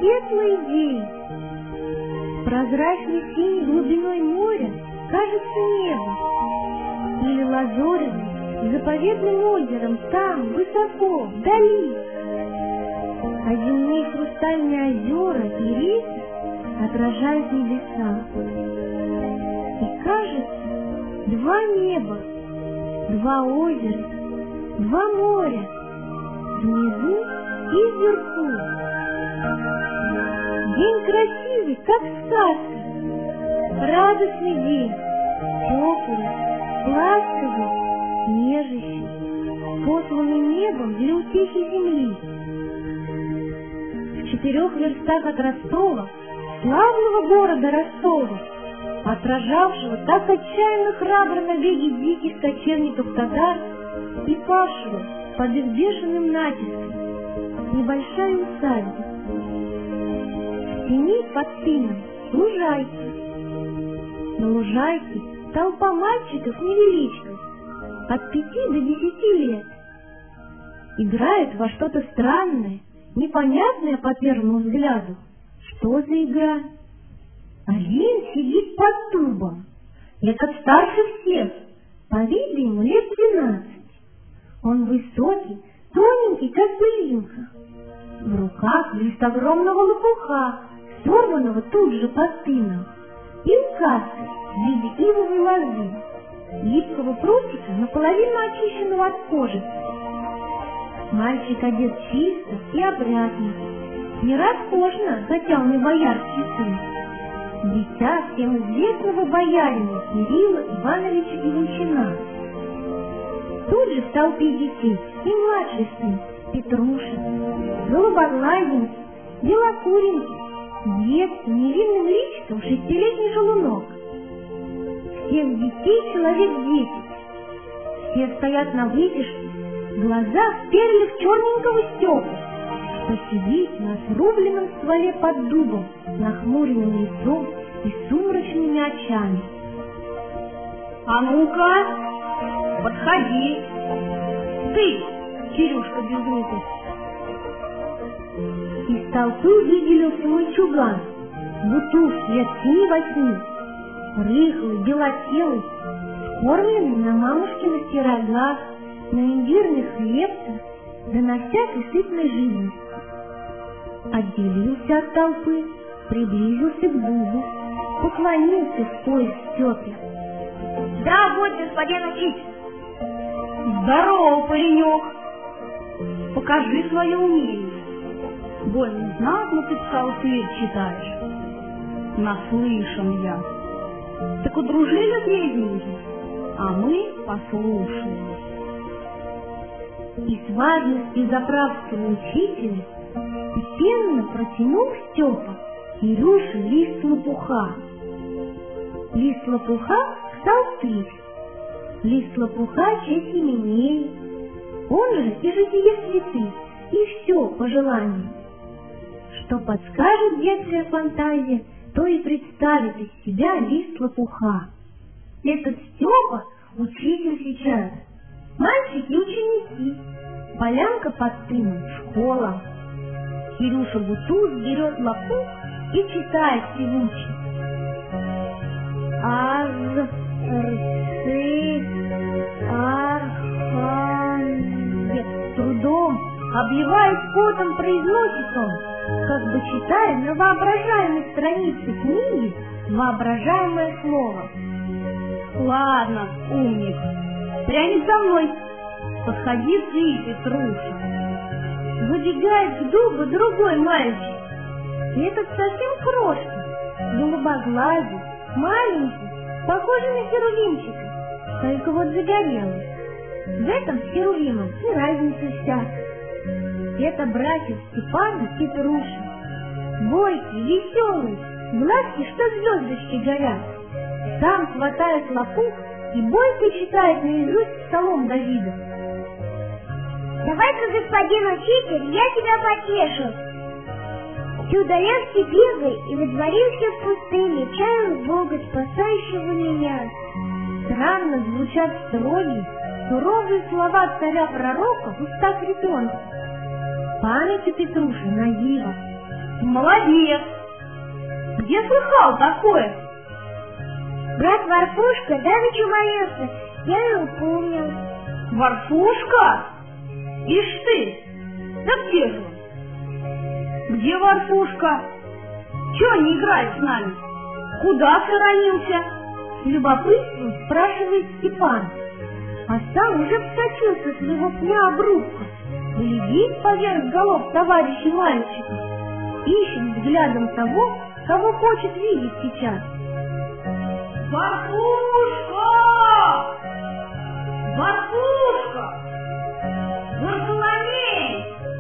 светлый день. Прозрачной синей глубиной моря кажется небо, или лазоревым, заповедным озером там, высоко, вдали. А земные хрустальные озера и реки отражают небеса. И кажется, два неба, два озера, два моря, внизу и вверху. День красивый, как сказка, радостный день, теплый, ласковый, нежащий, посланный небом для утехи земли. В 4 верстах от Ростова, славного города Ростова, отражавшего так отчаянно храбро набеги диких кочевников татар и павшего под их бешеным натиском, небольшая усадьба. В тени под тыном лужайки. На лужайке толпа мальчиков невеличков, от 5 до 10 лет. Играют во что-то странное, непонятное по первому взгляду. Что за игра? Один сидит под дубом. Этот старше всех, по виду ему лет 12. Он высокий, тоненький, как пылинка. В руках лист огромного лопуха, сорванного тут же под тыном, и указкой в виде ивовой лозы, гибкого прутика, наполовину очищенного от кожи. Мальчик одет чисто и опрятно, не роскошно, хотя он и боярский сын. Дитя всем известного боярина Кирилла Ивановича Ильичина. Тут же в толпе детей и младший сын Петруша, голубоглазенький, белокуренький, детский, невинным личиком 6-летний шалунок. Всех детей человек 10. Все стоят на вытяжке, глаза вперли в черненького Степу, что сидит на срубленном стволе под дубом, нахмуренным лицом и сумрачными очами. А ну-ка, подходи. Ты, Кирюшка Безруков. Из толпы выделился мальчуган, бутуз лет 7-8, рыхлый, белотелый, скормленный на мамушкиных пирогах, на имбирных хлебцах, да на всякой сытной живности. Отделился от толпы, приблизился к дубу, поклонился в пояс Степе. Здравствуй, господин учитель. Здорово, паренек. Покажи свое умение. Больно знатно ты псалтырь читаешь. Наслышан я. Так удружили трезвенники, а мы послушаем. И с важностью заправского учителя степенно протянул Степа Кирюше лист лопуха. Лист лопуха — псалтырь. Лист лопуха — честь именей, он же и житие святых, и все по желанию. Что подскажет детская фантазия, то и представит из себя лист лопуха. Этот Степа — учитель сейчас, мальчики — ученики, полянка под тыном — школа. Кирюша бутуз берет лопух и читает певуче. Трудом, обливаясь потом, произносит он, как бы читая на воображаемой странице книги воображаемое слово. Ладно, умник, пряник за мной. Подходи ты, Петруша. Выбегает к дубу другой мальчик. И этот совсем крошка, голубоглазый, маленький, похожий на херувимчика, только вот загорелый. В этом с херувимом и разница вся. Это братья Степан и Петруша. Бойкий, веселый, глазки, что звездочки горят. Сам хватает лопух и бойко читает наизусть псалом Давида. Давай-ка, господин учитель, я тебя потешу. Ты удалялся бегай и водворился в пустыне, чаял Бога, спасающего меня. Странно звучат строгие, суровые слова царя-пророка в устах ребенка. Память у Петруши наива. Молодец! Где слыхал такое? Брат Варфушка давеча молился, я его помнил. Варфушка? Ишь ты! Да где же он? Где Варфушка? Чего не играет с нами? Куда схоронился? С любопытством спрашивает Степан, а сам уже вскочил со своего пня обрубка, глядит поверх голов товарищей мальчика, ищет взглядом того, кого хочет видеть сейчас. Варфушка! Варфушка! Варфоломей!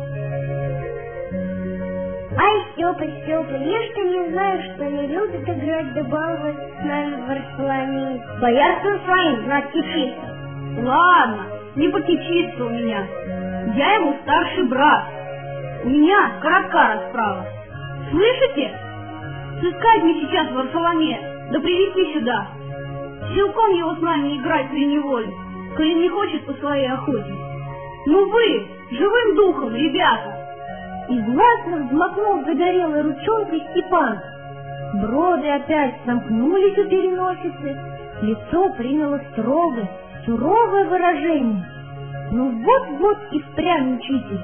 Ай, Степа, я что не знаю, что не любит играть да баловать с нами Варфоломей. Боярство своим знать кичится. Ладно, не покичится у меня. Я ему старший брат. У меня коротка расправа. Слышите? Сыскать мне сейчас Варфоломея, да привести сюда. Силком его с нами играть преневолит, коли не хочет по своей охоте. Ну вы, живым духом, ребята! И властно взмахнул загорелой ручонкой Степан. Броды опять сомкнулись у переносицы, лицо приняло строгое, суровое выражение. Ну вот-вот и впрямь учитель.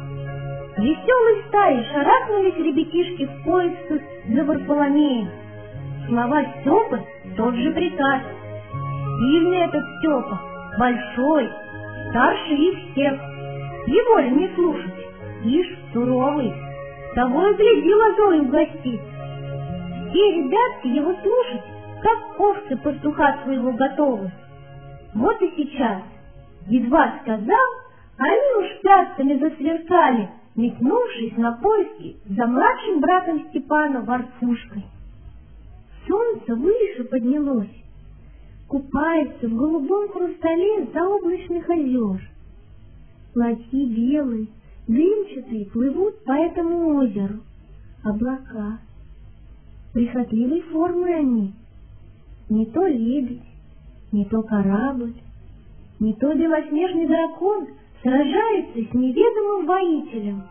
Веселой стаей шарахнулись ребятишки в поисках за Варфоломеем. Слова Степы тот же приказ. Сильный этот Степа, большой, старше их всех. Его ли не слушать? Ишь, суровый, того и гляди лозой угостит. Все ребятки его слушать, как овцы пастуха своего готовы. Вот и сейчас, едва сказал, они уж пятками засверкали, метнувшись на поиски за младшим братом Степана Варфушкой. Солнце выше поднялось, купается в голубом хрустале заоблачных озер. Плотьи белые, дымчатые плывут по этому озеру, облака. Прихотливой формы они, не то лебедь, не то корабль, не то белоснежный дракон сражается с неведомым воителем.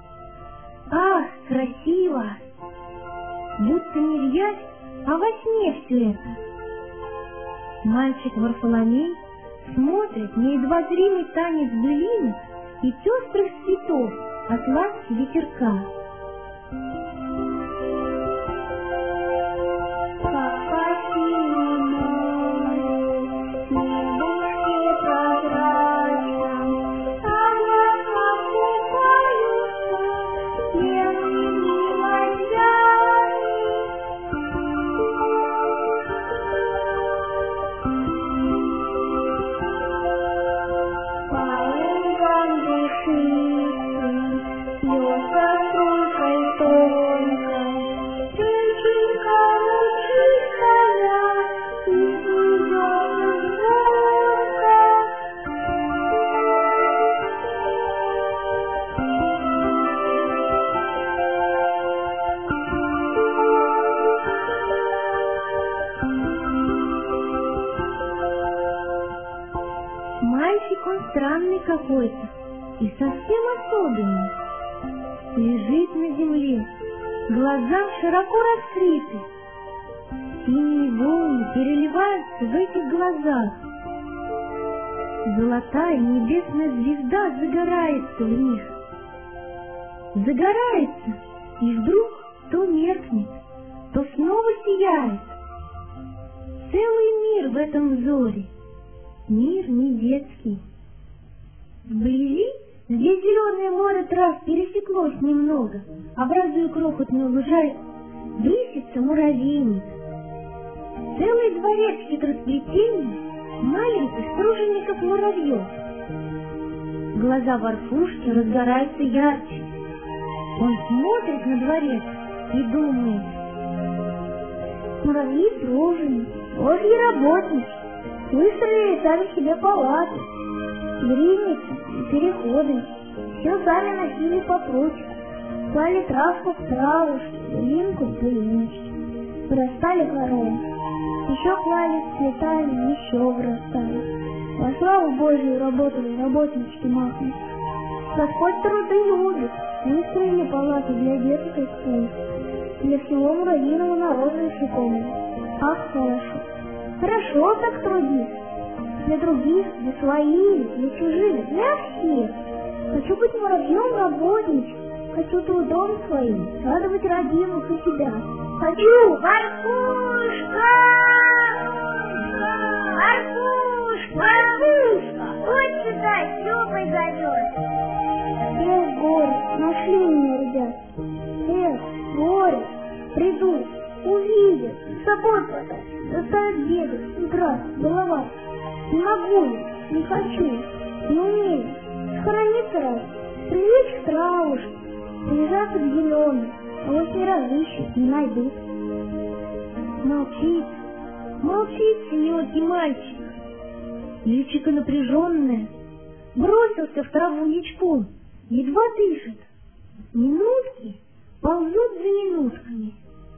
Ах, красиво! Будто не в явь, а во сне все это. Мальчик Варфоломей смотрит на едва зримый танец былинок и пестрых цветов от ласки ветерка. Мальчик он странный какой-то и совсем особенный. Лежит на земле, глаза широко раскрыты. Синие волны переливаются в этих глазах. Золотая небесная звезда загорается в них. Загорается, и вдруг то меркнет, то снова сияет. Целый мир в этом взоре. Мир не детский. Вблизи, где зеленое море трав пересеклось немного, образуя крохотную лужайку, высится муравейник. Целый дворец хитросплетений маленьких тружеников муравьев. Глаза Варфушки разгораются ярче. Он смотрит на дворец и думает: муравьи труженики, божьи работники, выстроили сами себе палаты, грильницы и переходы, все сами носили по прутику, клали травку в травушку, былинку в былиночку, вырастали коровы, еще клали, цветали, еще вырастали. Во славу Божию работали работнички махнут. Господь трудолюбит, выстроили палаты для деток и скул, для всего муравьиного народа насекомых. Ах, хорошо. Хорошо так трудиться. Для других, для своих, для чужих, для всех. Хочу быть муравьем-работничем. Хочу трудом своим радовать родимых и себя. Хочу, Варфушка! Варфушка! Варфушка! Вот сюда, Степой зовет. Эх, горе, нашли меня, ребят. Эх, горе, придут, увидят, с собой потащат, заставят бегать, играть, баловать. Не могу я, не хочу, не умею. Схорониться раз, привлечь к травушке, прижаться к зеленым, а вот не разыщут, не найдут. Молчит, молчит синёкий мальчик. Личико напряженное, бросился в траву ничком, едва дышит. Минутки ползут за минутками.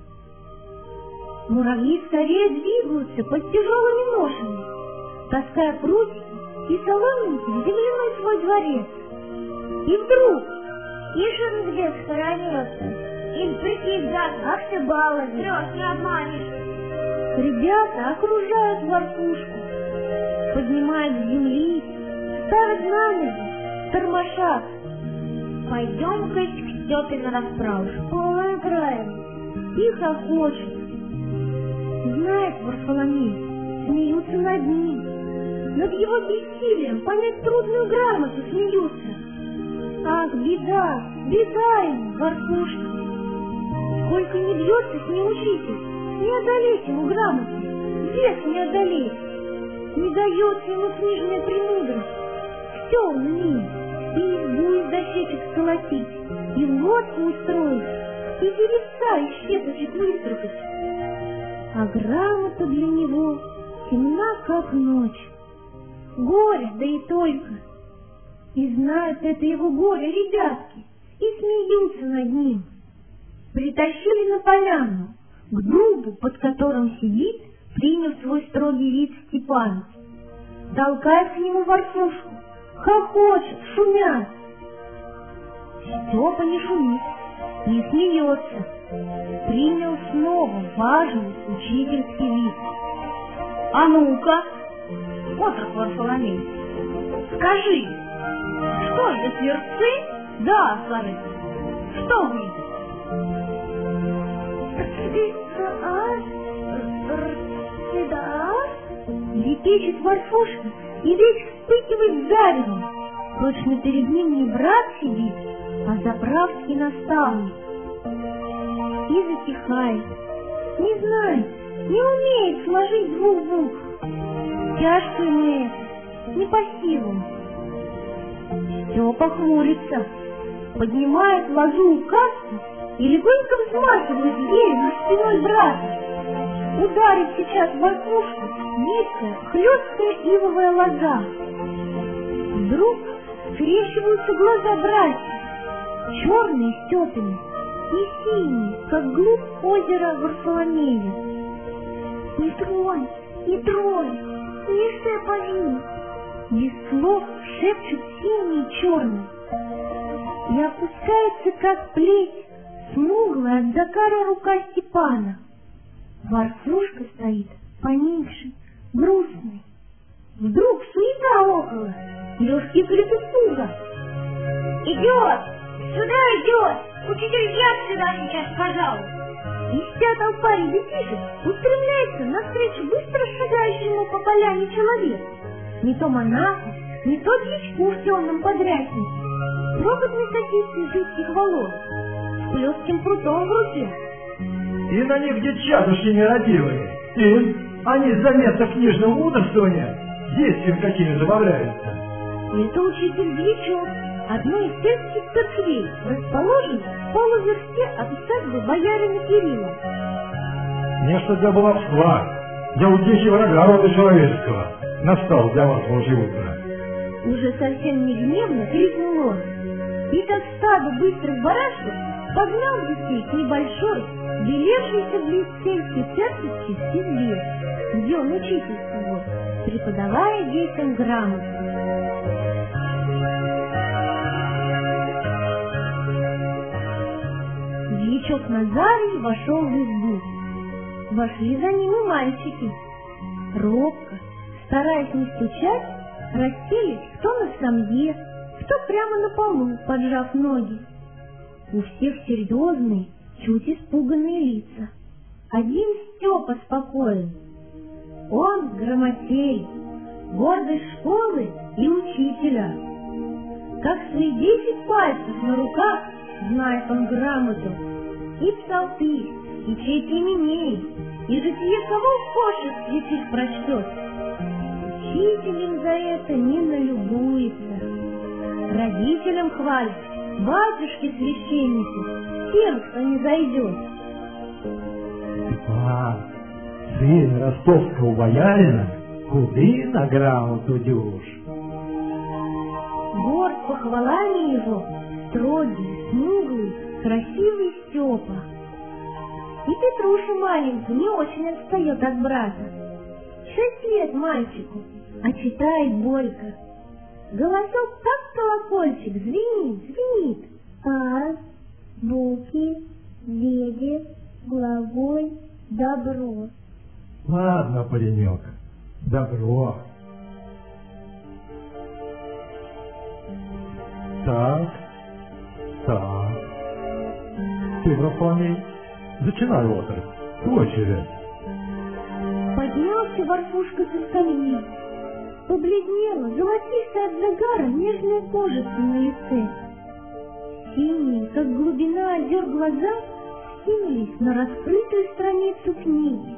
Муравьи скорее двигаются под тяжелыми ношами, таская прутики и соломинки в земляной свой дворец. И вдруг Ишь, где схоронился, и прикинь, да, ах ты баловень, трёх не обманешь. ребята окружают Варфушку, поднимают с земли, ставят на ноги, тормошат. Пойдем-ка к Степе на расправу, поиграем. И хохочут. Знает Варфоломей, смеются над ним. Над его бессилием понять трудную грамоту смеются. Ах, беда, беда им, Варфушка. Сколько не бьется с ним учитель, не одолеть ему грамоту, вес не одолеть. Не дается ему книжная премудрость. Все он умеет. И избу из дощечек сколотить, и лодку устроить, и деревца из щепочек выстроить. А грамота для него темна, как ночь. Горе, да и только. И знают это его горе ребятки, и смеются над ним. Притащили на поляну, к дубу, под которым сидит, приняв свой строгий вид Степан. Толкает к нему Варфушку, хохочет, шумят. Степа не шумит, не смеется. Принял снова важный учительский вид. А ну-ка, отрок Варфоломей, скажи, что если рцы, да, сложить, что выйдет? Лепечет Варфушка и весь вспыхивает заревом. Точно перед ним не брат сидит, а заправский наставник. И затихает, не знает, не умеет сложить двух букв. Тяжко ему это, не по силам. Степа хмурится, поднимает ложу указки и легонько взмахивает ею над спиной брата. Ударит сейчас в Варфушку низкая, хлесткая ивовая лоза. Вдруг скрещиваются глаза братьев, черные Степины и синие, как глубь озера Варфоломея. Не тронь, не тронь, не шепони. Без слов шепчут синие и черные. И опускается, как плеть, смуглая от закара рука Степана. Варфушка стоит поменьше, грустный. Вдруг суета около, легкий крик испуга. Идет, сюда идет, учитель Яд сюда сейчас, пожалуй. И вся толпа ребятишек устремляется навстречу быстро шагающему по поляне человеку. Не то монаху, не то дичку в темном подряснике, крохотной косицей жидких волос, с плеским прутом в руке. И на них девчатушки нерадивые, и они заметно книжного мудрствования действием какими забавляются. Это учитель Дьячок, одной из сельских церквей, расположенной в полуверсте от усадьбы боярина Кирилла. Нечто для баловства, для утехи врага рода человеческого настал для вас Божье утро. Уже совсем не гневно крикнул он, и как стадо быстрых барашков погнал детей к небольшой, белевшейся близ сельской церкви избе, где он учительствовал, преподавая детям грамоту. старичок Назарий вошел в избу. Вошли за ним и мальчики. Робко, стараясь не стучать, расселись кто на скамье, кто прямо на полу, поджав ноги. У всех серьезные, чуть испуганные лица. Один Степа спокоен. Он грамотей, гордость школы и учителя. Как свои 10 пальцев на руках знает он грамоту и псалтырь, и честь именей, и житие кого хочет святых прочтет. Учителем за это не налюбуется. Родителям хвалит, батюшки священники, тем, кто не зайдет. Сын ростовского боярина, куды на грамоту дюж? Горд похвалами его, строгий, смуглый, красивый Степа. И Петруша маленький не очень отстает от брата. 6 лет мальчику, а читает бойко. Голосок как колокольчик, звенит. А, буки, веде, глаголь, добро. Ладно, паренек, добро. Так. Ты, Варфоломей, зачинай отрыв, твой черед. Поднялся Варфушка со скамьи. Побледнела, золотистая от загара нежная кожица на лице. Синие, как глубина озер, глаза скинулись на раскрытую страницу книги.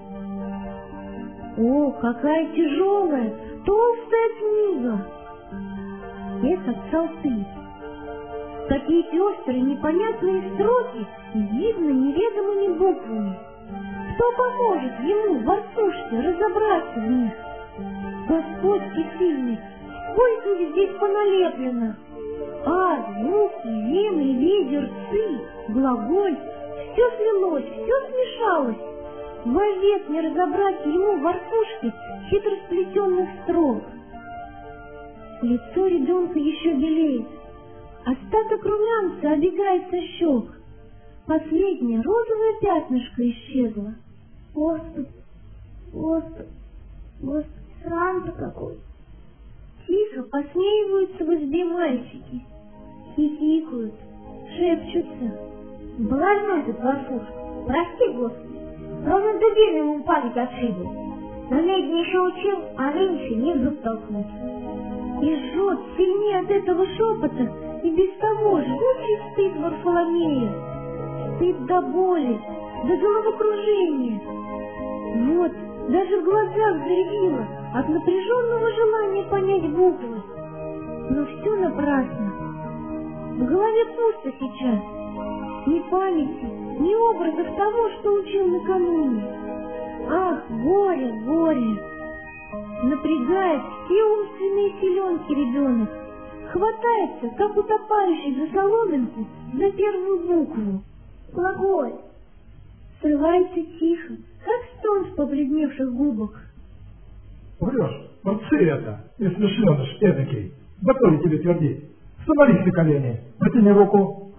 О, какая тяжелая, толстая книга! Это псалтырь. Такие пестрые, непонятные строки, видно неведомыми буквами. Кто поможет ему, Варфушке, разобраться в них? Господь всесильный, сколько их здесь поналеплено! Ад, муки, вены, ветер, ци, глаголь, все слилось, все смешалось. Вовек не разобрать ему, Варфушке, хитросплетенных строк. Лицо ребенка еще белеет, остаток румянца обегает со щек. Последнее розовое пятнышко исчезло. Господи, срам-то какой! Тихо посмеиваются в избе мальчики, хихикают, шепчутся. Блажной этот Варфушка, прости, Господи, ровно до дверь ему память отшибла. На летний еще учил, а нынче не в зуб толкнулся. И жжет сильнее от этого шепота и без того жгучий стыд Варфоломея. Стыд до боли, до головокружения. Вот, даже в глазах заребило от напряженного желания понять буквы. Но все напрасно. В голове пусто сейчас. Ни памяти, ни образов того, что учил накануне. Ах, горе, горе! Напрягает все умственные силенки ребенок. Хватается, как утопающий за соломинку, за первую букву. Глаголь. Срывается тихо, как стон с побледневших губок. Врешь, молодцы это, если шлёныш эдакий. Готовы тебе твердить. Становись на колени, протяни руку.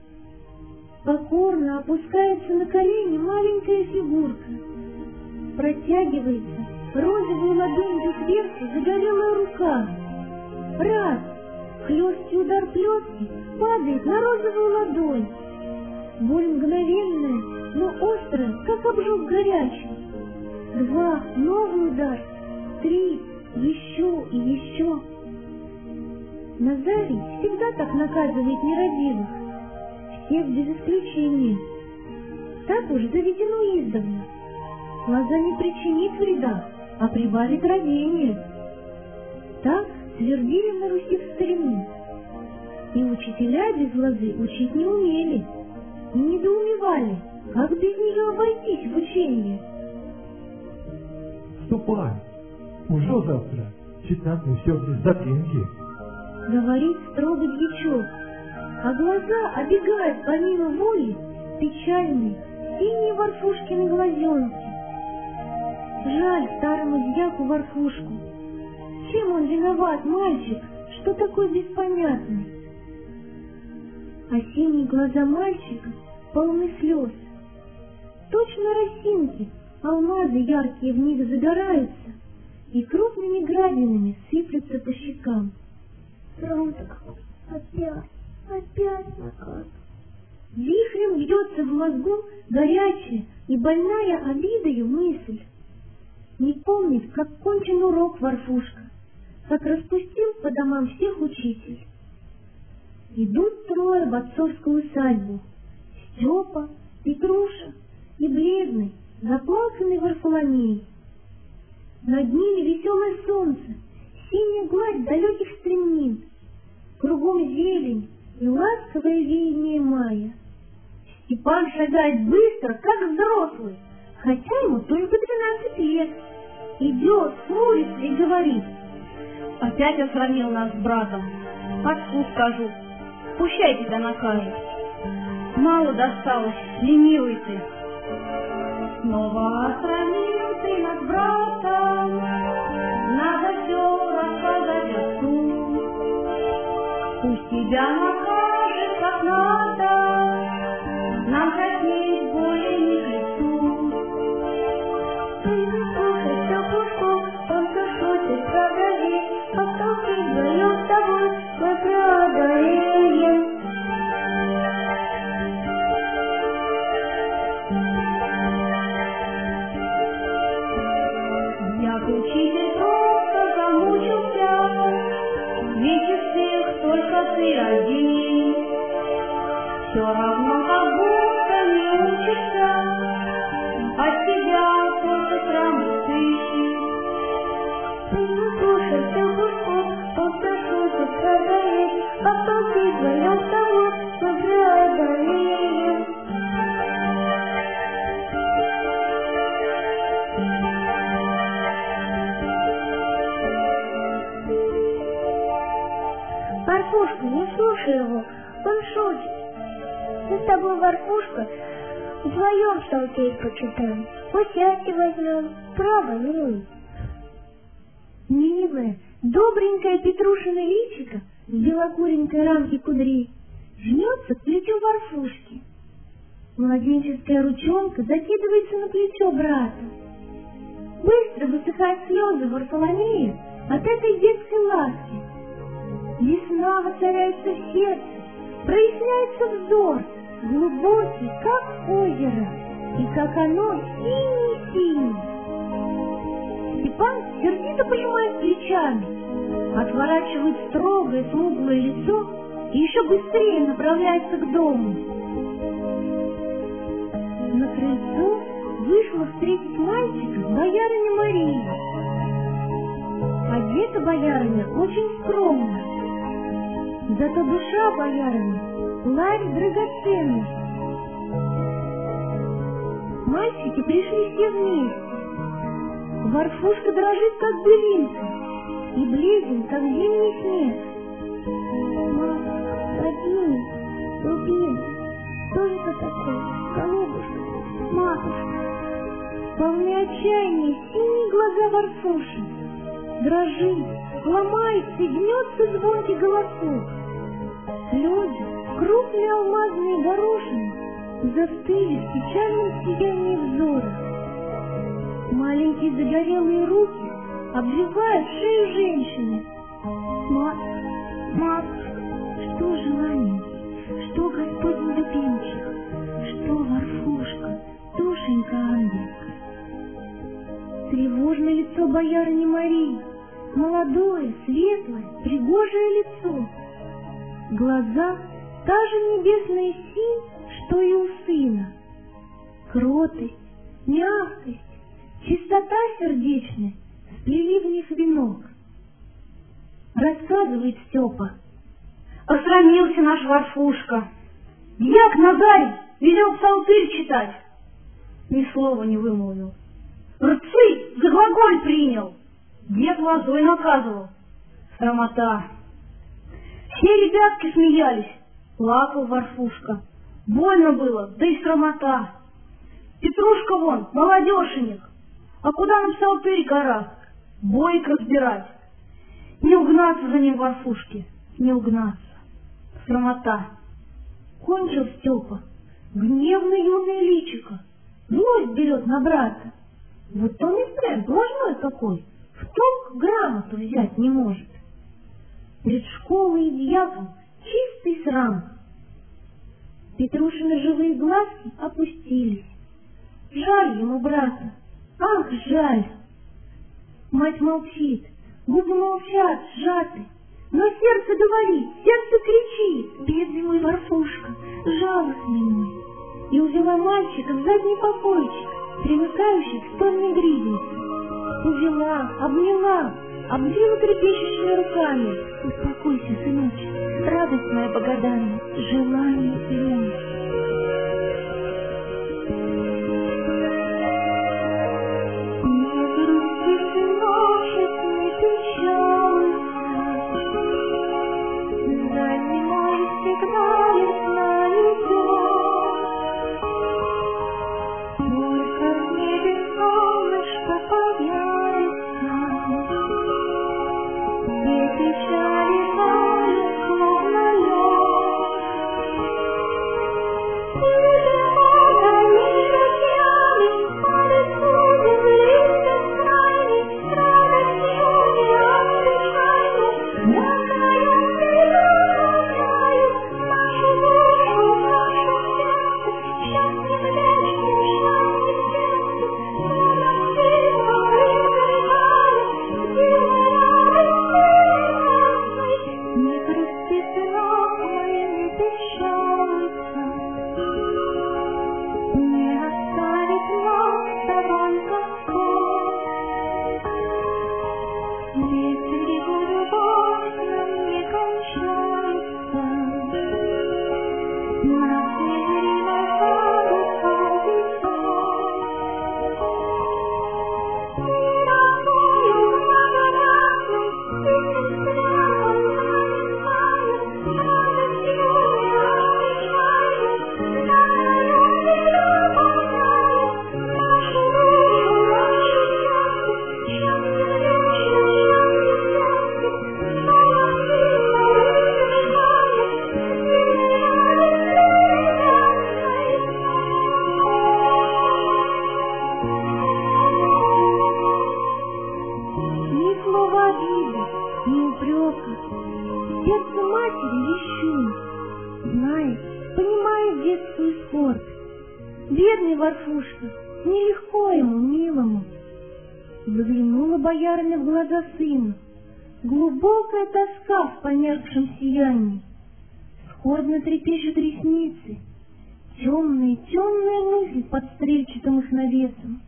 Покорно опускается на колени маленькая фигурка. Протягивается розовую ладонью сверху загорелая рука. Раз, хлесткий удар плетки падает на розовую ладонь. Боль мгновенная, но острая, как обжог горячий. 2, новый удар. 3, еще и еще. Назарий всегда так наказывает нерадивых. Всех без исключения. Так уж заведено издавна. Лоза не причинит вреда, а прибавит родения. Так твердили на Руси в старину. И учителя без лозы учить не умели. И недоумевали, как без нее обойтись в учении. Ступай, уже завтра читать не все без запинки. Говорит строго дьячок, а глаза обегают помимо воли печальные, синие Варфушкины глазенки. Жаль старому дьяку Варфушку. Чем он виноват, мальчик, что такой беспонятный? А синие глаза мальчика полны слез. Точно росинки, алмазы яркие в них загораются и крупными градинами сыплются по щекам. Фронтик, опять наказ. Вихрем бьется в мозгу горячая и больная обидою мысль. Не помнит, как кончен урок Варфушка, как распустил по домам всех учитель. Идут трое в отцовскую усадьбу: Степа, Петруша и бледный, заплаканный Варфоломей. Над ними веселое солнце, синяя гладь далеких стремнин, кругом зелень и ласковое веяние мая. Степан шагает быстро, как взрослый, хотя ему только 12 лет. Идет, хмурится и говорит: опять осрамил нас с братом. Отцу скажу, пущай тебя накажет. Мало досталось, ленивый ты. снова осрамил ты нас, братом, надо все рассказать отцу. Пусть тебя накажет, как надо, нам хотеть более не к лицу. Ты слушай, все пушку, он все шутит, продави, остался вдвоем с тобой, мы преодолеем. Як учитель просто замучился, ведь из всех только ты один. Все равно как будто не учишься, от тебя только сраму ты. Ты не слушай, все пушку, он все шутит, продави, остался вдвоем с тобой, мы преодолеем. Варфушка, не слушай его, он шутит. Мы с тобой, Варфушка, вдвоем Псалтирь почитаем, участие возьмем, право, милый. Милая, добренькая Петрушина личико в белокуренькой рамке кудрей жмется к плечу Варфушки. Младенческая ручонка закидывается на плечо брата. Быстро высыхают слезы Варфоломея от этой детской ласки. Весна воцаряется в сердце, проясняется взор, глубокий, как озеро, и как оно синий-синий. Степан сердито пожимает плечами, отворачивает строгое смуглое лицо и еще быстрее направляется к дому. На крыльцо вышла встретить мальчика боярыня Мария. Одета боярыня очень скромно, зато душа боярыни плавит драгоценность. Мальчики пришли все вместе. Варфушка дрожит, как былинка, и бледен, как зимний снег. Мама, родимый, любимый, что это такое, голубушка, матушка? Полны отчаяния синие глаза Варфуши. Дрожит, ломается и гнется звонкий голосок. Слезы, крупные алмазные горошины, застыли в печальном сиянии взора. Маленькие загорелые руки обвивают шею женщины. Матушка, Что желание, что Господень любимчик, что Варфушка, душенька ангелька. Тревожное лицо боярыни Марии, молодое, светлое, пригожее лицо. Глаза — та же небесная синь, что и у сына. Кротость, мягкость, чистота сердечная сплели в них венок. Рассказывает Степа. Осрамился наш Варфушка. Дьяк Нагарь велел псалтырь читать. Ни слова не вымолвил. Рцы за глаголь принял. Дед лозой наказывал. Срамота. Все ребятки смеялись. Плакал Варфушка. Больно было, да и срамота. Петрушка вон, молодешенек. А куда на псалтырь гора? Боек разбирать. Не угнаться за ним Варфушке, не угнаться. Срамота. Кончил Степа, гневно юное личико, злость берет на брата. Вот он и прям должной такой, в толк грамоту взять не может. Пред школой и дьяком чистый срам. Петрушины живые глазки опустились. Жаль ему брата, ах, жаль. Мать молчит, губы молчат, сжаты, но сердце говорит, сердце кричит: бедный мой Варфушка, жалостный мой. И увела мальчика в задний покойчик, примыкающий к стольной гриднице. Увела, обняла, обвила трепещущими руками. Успокойся, сыночек, радость моя богоданная, желание плюнь. Бедный Варфушка, нелегко ему, милому. Заглянула боярыня в глаза сына. Глубокая тоска в померкшем сиянии. Скорбно трепещут ресницы. Темные, темные мысли под стрельчатым их навесом.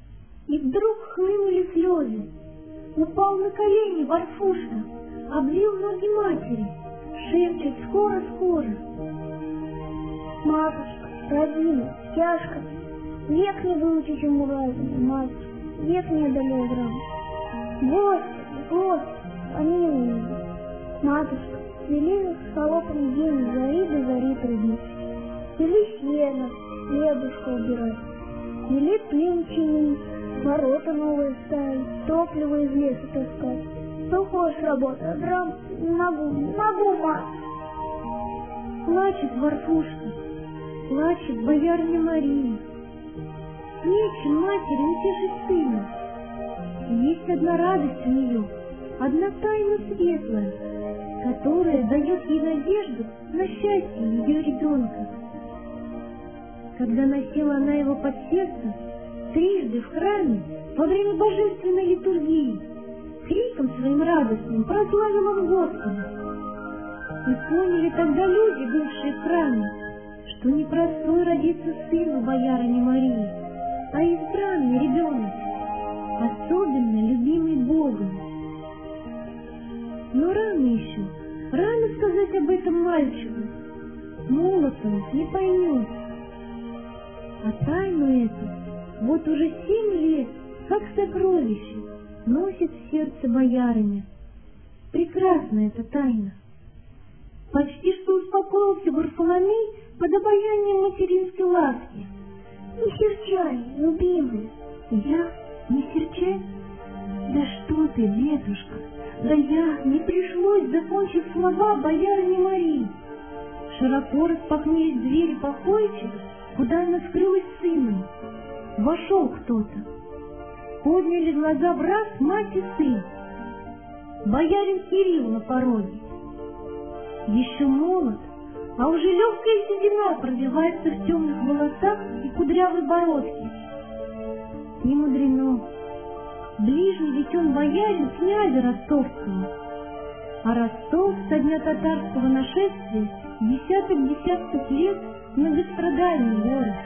И вдруг хлынули слезы. Упал на колени Варфушка, облил ноги матери, шепчет: скоро-скоро. Матушка, родина, тяжко, век не выучить ему разума, мальчик, век не одолел грам. Господи, Господи, помилуй меня. Матушка, вели с холопом день зари до зари трудить. Вели сено, хлебушка убирать. Вели плин чинить, ворота новые ставить, топливо из леса таскать. Что хочешь работать, а грам не могу, мать. Плачет Варфушка, плачет боярыня Мария. Нечем матери утешить сына. Есть одна радость у нее, одна тайна светлая, которая дает ей надежду на счастье ее ребенка. Когда носила она его под сердце, трижды в храме во время божественной литургии, криком своим радостным прославила Господа. И поняли тогда люди, бывшие в храме, что непростой родится сын у боярыни Марии, а избранный ребенок, особенно любимый Богом. Но рано еще, рано сказать об этом мальчику, молод он, не поймет. А тайну эту вот уже 7 лет, как сокровище, носит в сердце боярыня. Прекрасна эта тайна. Почти что успокоился Варфоломей под обаянием материнской ласки. Не серчай, любимый. Я? Не серчай? Да что ты, дедушка, да я, не пришлось закончить слова боярыни Марии. Широко распахнулись двери покойчика, куда она скрылась с сыном. Вошел кто-то. Подняли глаза брат, мать и сын. Боярин Кирилл на пороге. Еще молод, а уже легкая седина пробивается в темных волосах и кудрявой бородке. Не мудрено. Ближний ведь он боярин князя ростовского. А Ростов со дня татарского нашествия десяток лет многострадальный город.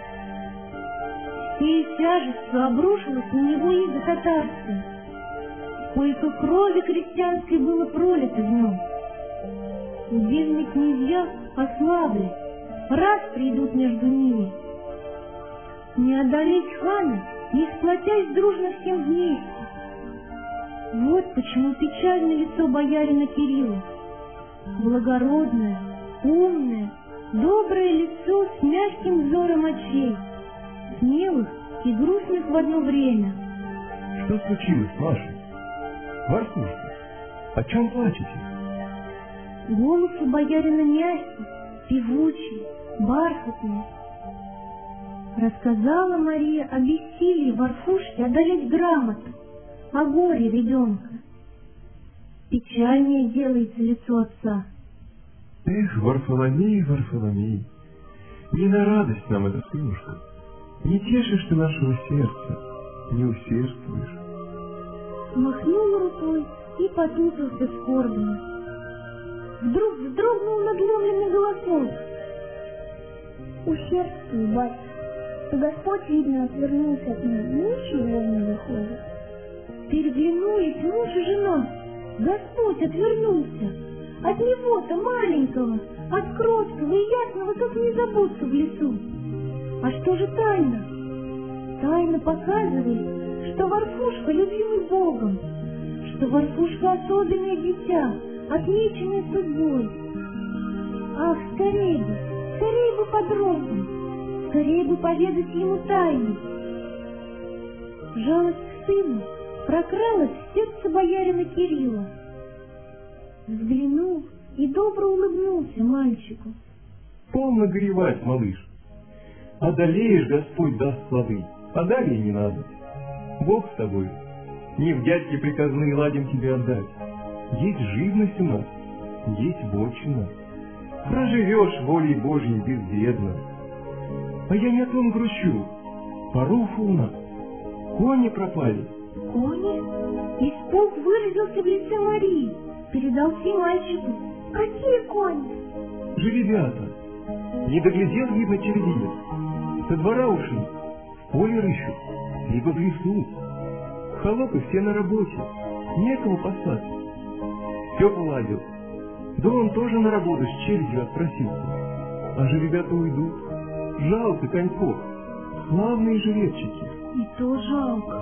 Всей тяжестью обрушилась на него иго татарская. Сколько крови крестьянской было пролито в нем. Удельные князья ослабли, раз придут между ними. Не одолеть хана, не сплотясь дружно всем вместе. Вот почему печальное лицо боярина Кирилла. Благородное, умное, доброе лицо с мягким взором очей, смелых и грустных в одно время. Что случилось, Маша? Варфушка, о чем плачете? Голос у боярина мягкий, певучий, бархатный. Рассказала Мария о бессилии Варфушки одолеть грамоту, о горе ребенка. Печальнее делается лицо отца. Эх, Варфоломей, Варфоломей, не на радость нам это, сынушка. Не тешишь ты нашего сердца, не усердствуешь. Махнул рукой и потупился скорбно. Вдруг вздрогнул надломленный голосок. Усердствуй, батя, что Господь, видно, отвернулся от меня, ничего не выходит. Переглянулись муж и жена. Господь отвернулся. От него-то маленького, от кроткого и ясного, как незабудка в лесу. А что же тайна? Тайна показывает, что Варфушка любимый Богом, что Варфушка особенное дитя, отмеченное судьбой. Ах, скорей бы подробно, скорее бы поведать ему тайну. Жалость к сыну прокралась в сердце боярина Кирилла. Взглянул и добро улыбнулся мальчику. Полно горевать, малыш. Одолеешь, Господь даст плоды, а далее не надо. Бог с тобой. Не в дядьки приказные ладим тебе отдать. Есть живность у нас, есть вотчина. Проживешь волей Божьей безбедно. А я не о том грущу. Поруфа у нас. Кони пропали. Кони? Испуг выразился в лице Марии. Передался мальчику. Какие кони? Жеребята. Не доглядел, видно, черединец. Со двора ушли. В поле рыщут. Либо в лесу. Холопы все на работе. Некого послать. Все поладил. Да он тоже на работу с челядью отпросился. А жеребята уйдут. Жалко коньков. Славные жеребчики. И то жалко.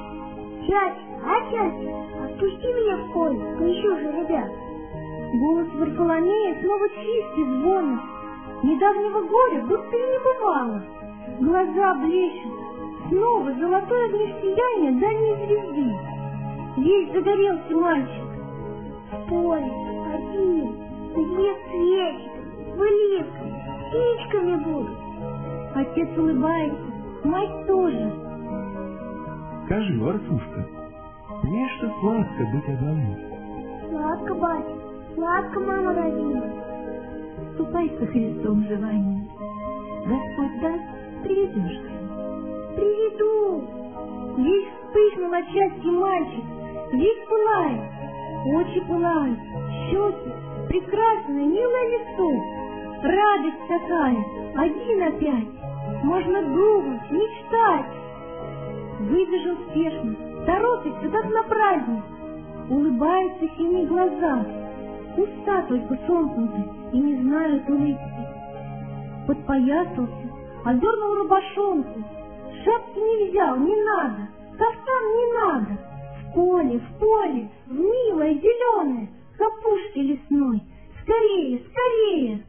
Тятя, отпусти меня в поле, поищу же ребят. Голос Варфоломея снова чистый, звонок. Недавнего горя будто и не бывало. Глаза блещут. Снова золотое огне сияния дальней звезды. Весь загорелся мальчик. В поле, один, свет светит, выливками, птичками будут. Отец улыбается, мать тоже. Скажи, Варфушка, нечто сладко быть одному. Сладко, батя, сладко, мама родила. Ступай со Христом желанием. Господь даст, приведешь к нему. Приведу. Весь вспыхнул от счастья мальчик, весь пылает, очи пылают, щеки, прекрасное, милое лицо. Радость такая, один опять, можно думать, мечтать. Выбежал спешно, торопится, как на праздник. Улыбаются синие глаза, уста только сомкнуты и не знают улыбки. Подпоясался, одернул рубашонку, шапки не взял, не надо, кафтан не надо. В поле, в милое зеленое, капушки лесной, скорее, скорее.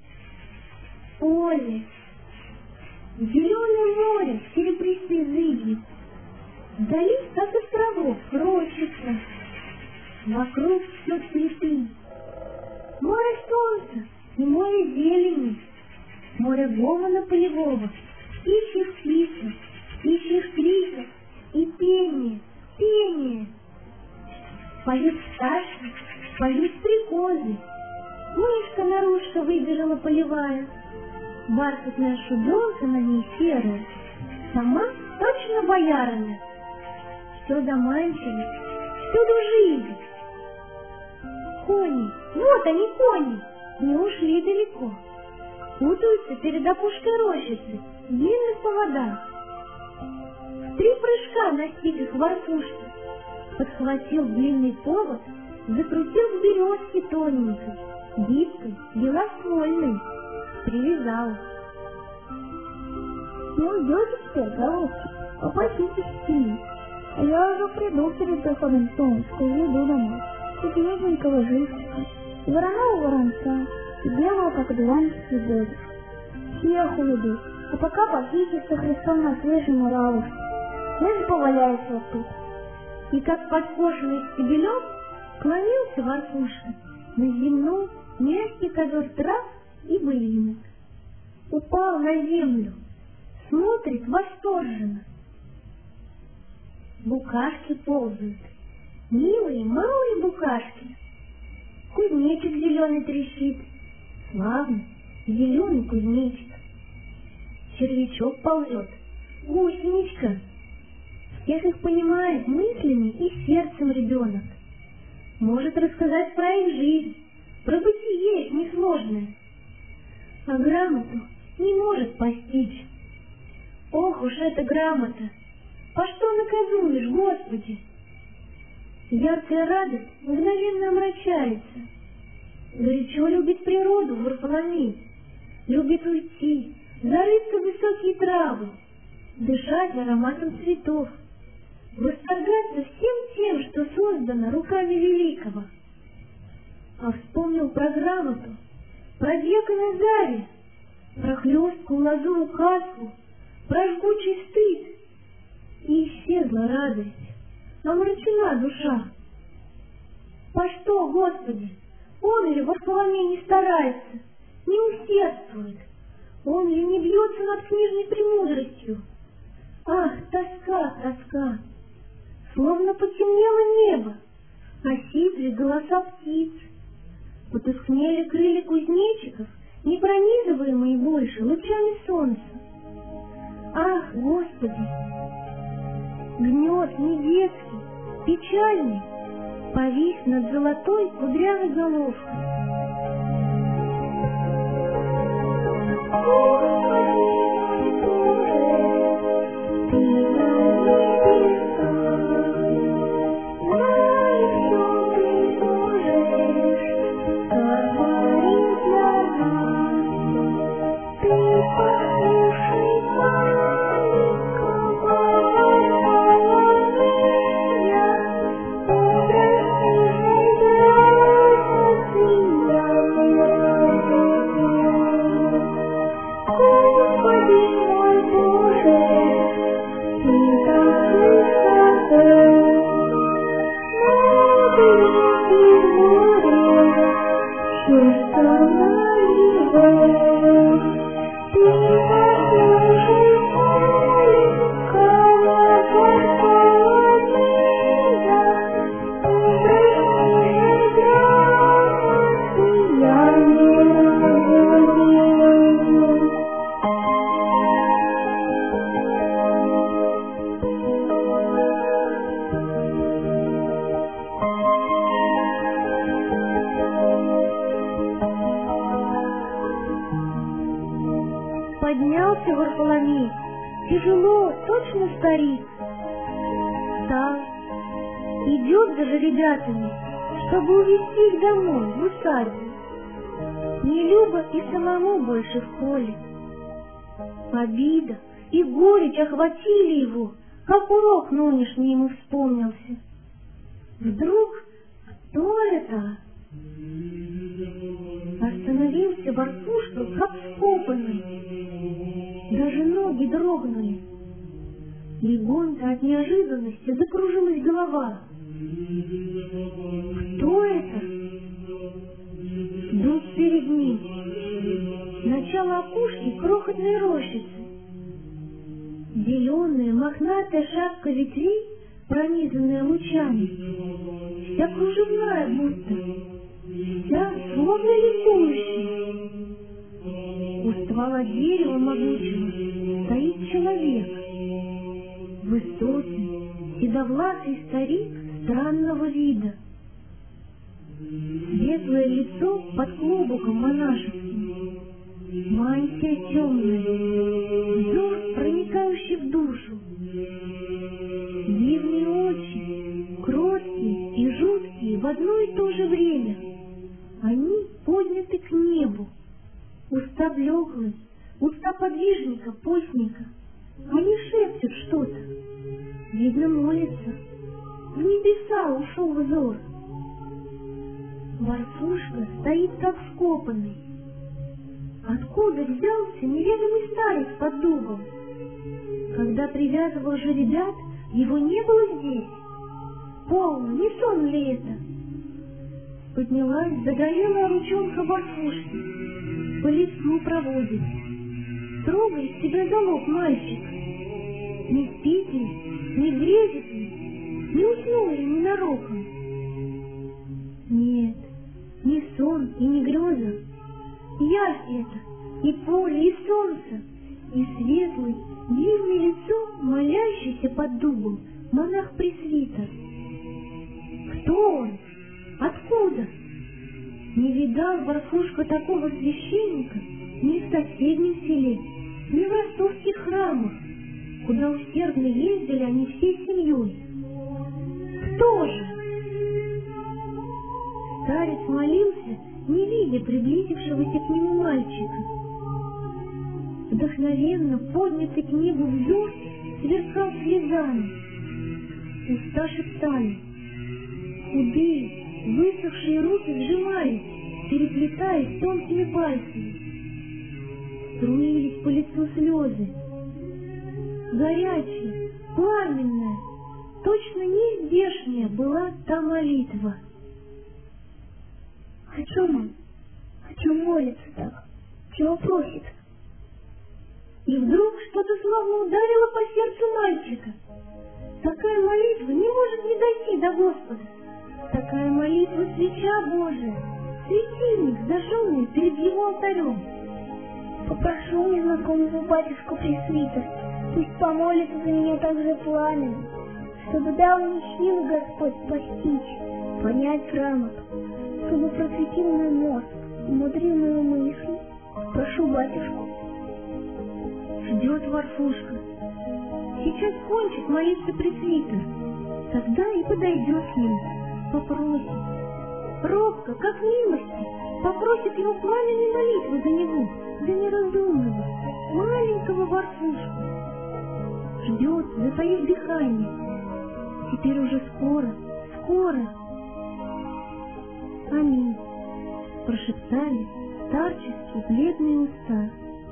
Поле, зеленое море, серебристые зыби. Вдали, как островок, рощица. Вокруг все цветы. Море солнца, и море зелени, море гомона полевого, птичьих свистов, птичьих криков и пение, пение. Поют пташки, поют стрекозы, мышка-нарушка выбежала полевая, бархатная шубенка на ней серая, сама точно боярыня. Все заманчиво, всюду жизнь. Кони, вот они, кони, не ушли далеко. Путаются перед опушкой рощицы в длинных поводах. В 3 прыжка настиг их воркушки, подхватил длинный повод, закрутил к березке тоненькой, гибкой, белоствольной, привязал. Не уйдете теперь, голубки, попаситесь в тени. А я уже приду перед доходом солнышка и иду домой. И беленького жильчика, и вороного воронца, и белого, как дуванчик, цветочек. Всех уведу, а пока паситесь со Христом на свежей муравушке. Я же поваляюсь вот тут. И как подкошенный стебелек клонился воркушка на земной мягкий ковер трав и былинок. Упал на землю, смотрит восторженно. Букашки ползают, милые малые букашки. Кузнечик зеленый трещит, славный зеленый кузнечик. Червячок ползет, гусеничка. Всех их понимает мыслями и сердцем ребенок. Может рассказать про их жизнь, про бытие их несложное. А грамоту не может постичь. Ох уж эта грамота! По что наказуешь, Господи? Яркая радость мгновенно омрачается. Горячо любит природу Варфоломей, любит уйти, зарыться в высокие травы, дышать ароматом цветов, восторгаться всем тем, что создано руками великого. А вспомнил про грамоту, про дьякона Зави, про хлесткую лазуру каску, про жгучий стыд, и исчезла радость, омрачена душа. По что, Господи, он ли Варфоломей не старается, не усердствует, он ли не бьется над книжной премудростью? Ах, тоска, тоска! Словно потемнело небо, осипли голоса птиц, потускнели крылья кузнечиков, не пронизываемые больше лучами солнца. Ах, Господи! Гнет не детский, печальный, повис над золотой кудрявой головкой. Поднялся Варфоломей, тяжело, точно старик. Встал, идет за жеребятами, чтобы увезти их домой, в усадьбу. Нелюбо и самому больше в поле. Обида и горечь охватили его, как урок нынешний ему вспомнился. Вдруг, кто это? Остановился Воркушка, как вкопанный. Даже ноги дрогнули. Легонько от неожиданности закружилась голова. Кто это? Вдруг перед ним начала опушки крохотной рощицы. Зеленая мохнатая шапка ветвей, пронизанная лучами, вся кружевная будто, вся словно ликующая. У ствола дерева могучего стоит человек, высокий, седовласый старик странного вида. Светлое лицо под клобуком монашеским, мантия темная, взор, проникающий в душу. Дивные очи, кроткие и жуткие в одно и то же время. Они подняты к небу. Уста блеклые, уста подвижника, постника. Они шепчут что-то. Видно, молятся. В небеса ушел взор. Варфушка стоит как вкопанный. Откуда взялся неведомый старец под дубом? Когда привязывал жеребят, его не было здесь. Полно, не сон ли это? Поднялась загорелая ручонка Варфушки, по лицу проводит. Трогает себя за лоб мальчик. Не спит ли, не грезит ли, не уснул ли ненароком? Нет, не сон и не греза. Явь это, и поле, и солнце, и светлый, длинное лицо, молящийся под дубом, монах-пресвитер. Кто он? Откуда? Не видал Варфушка такого священника ни в соседнем селе, ни в ростовских храмах, куда усердно ездили они всей семьей. Кто же? Старец молился, не видя приблизившегося к нему мальчика. Вдохновенно поднятый к небу взор сверкал слезами. Уста шептали. Худые, высохшие руки сжимались, переплетаясь тонкими пальцами. Струились по лицу слезы. Горячая, пламенная, точно не здешняя была та молитва. О чем он? О чем молится так? Чего просит? И вдруг что-то словно ударило по сердцу мальчика. Такая молитва не может не дойти до Господа. Такая молитва — свеча Божия, светильник, зажженный перед его алтарем. Попрошу незнакомого батюшку пресвитер, пусть помолится за меня так же пламенно, чтобы дал мне силу Господь постичь, понять грамоту, чтобы просветил мой мозг, умудрил мою мысль. Прошу батюшку. Ждет Варфушка. Сейчас кончит молиться пресвитер, тогда и подойдет к нему, попросит. Робко, как милости, попросит его пламенной молитвы за него, за неразумного, маленького Варфушку. Ждет, затаив дыхание. Теперь уже скоро, скоро. Аминь, прошептали старческие бледные уста.